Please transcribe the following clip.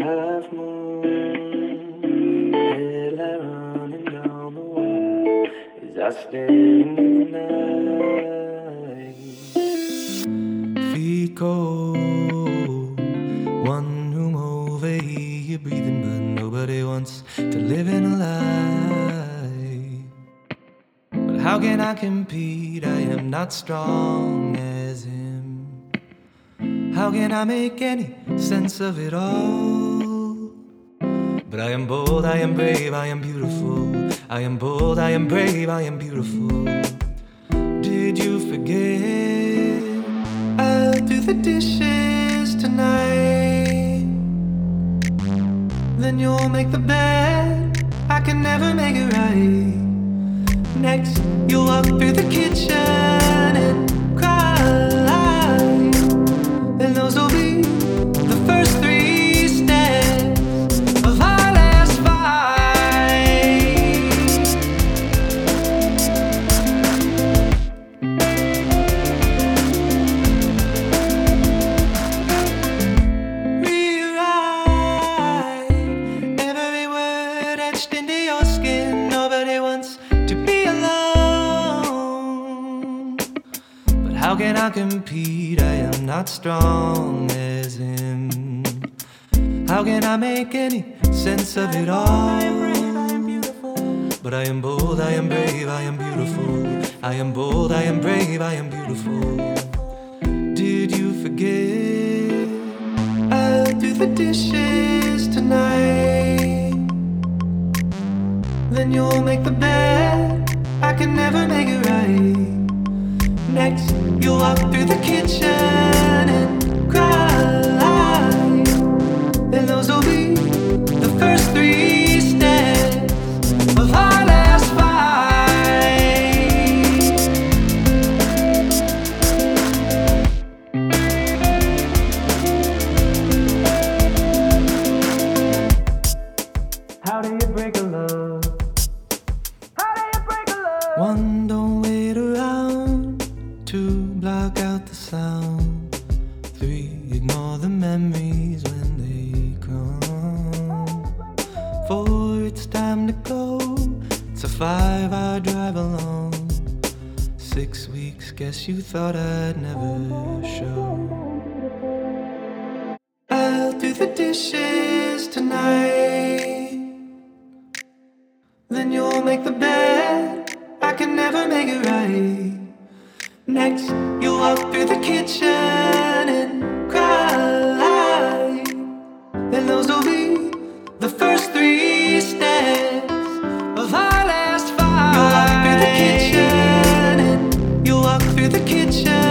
half moon, headlight running down the wall as I stare into the night. Feet cold, one room over here, you're breathing, but nobody wants to live in a lie. But how can I compete? I am not strong as him. How can I make any sense of it all? But I am bold, I am brave, I am beautiful. I am bold, I am brave, I am beautiful. Did you forget? I'll do the dishes tonight. Then you'll make the bed. I can never make it right. Next, you'll walk through the kitchen and cry. And those will be the first 3 steps of our last fight. Rewrite every word etched into your skin. Nobody wants to be alone. But how can I compete? I am not strong as him. How can I make any sense of it all? But I am bold, I am brave, I am beautiful. I am bold, I am brave, I am beautiful. Did you forget? I'll do the dishes tonight. Then you'll make the bed. I can never make it right. Next, you'll walk through the kitchen and cry. And those will be the first 3 steps of our last fight. How do you break a love? How do you break a love? 1, don't wait around. 2, block out the sound. 3, ignore the memories when they come. 4, it's time to go. It's a 5-hour drive alone. 6 weeks, guess you thought I'd never show. I'll do the dishes tonight. Then you'll make the bed. I can never make it right. Next, you'll walk through the kitchen and cry. And those will be the first 3 steps of our last fight. You'll walk through the kitchen and you'll walk through the kitchen.